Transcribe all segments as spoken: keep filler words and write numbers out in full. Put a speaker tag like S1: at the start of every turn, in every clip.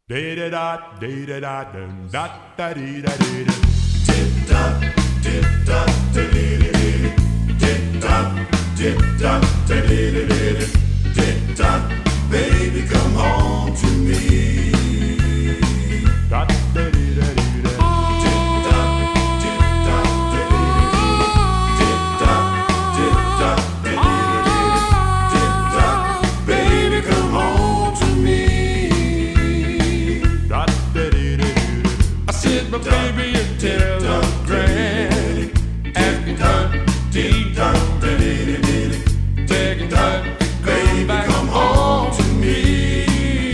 S1: Da da da da da da da da da da.
S2: Tip top, tip top, da da da. Tip top, tip top, da da da. Tip top, baby, come home to me.
S1: Da da da da da.
S3: But baby, a telegram asking her deep down, begging her to come back home to me.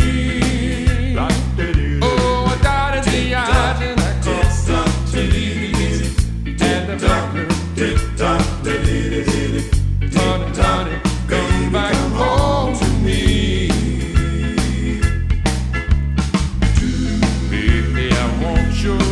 S3: Oh, I died in the eyes and I can't see tears, and the doctor honey, honey, come back home to me. Baby, I want your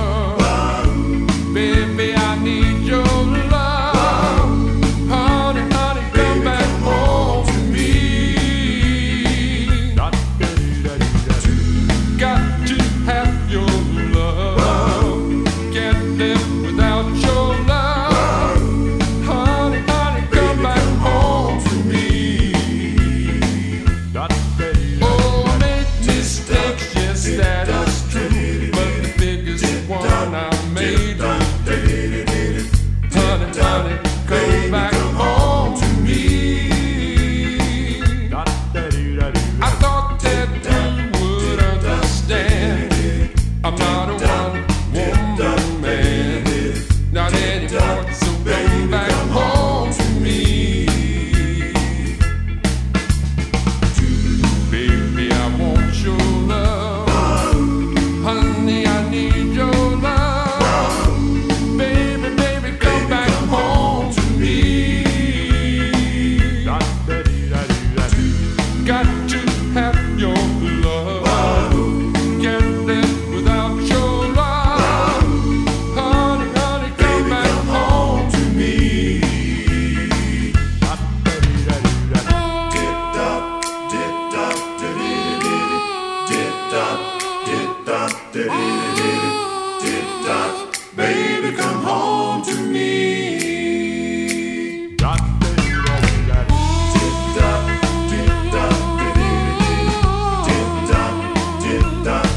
S3: baby, come home to me. Tip top, tip top, tip top, tip top.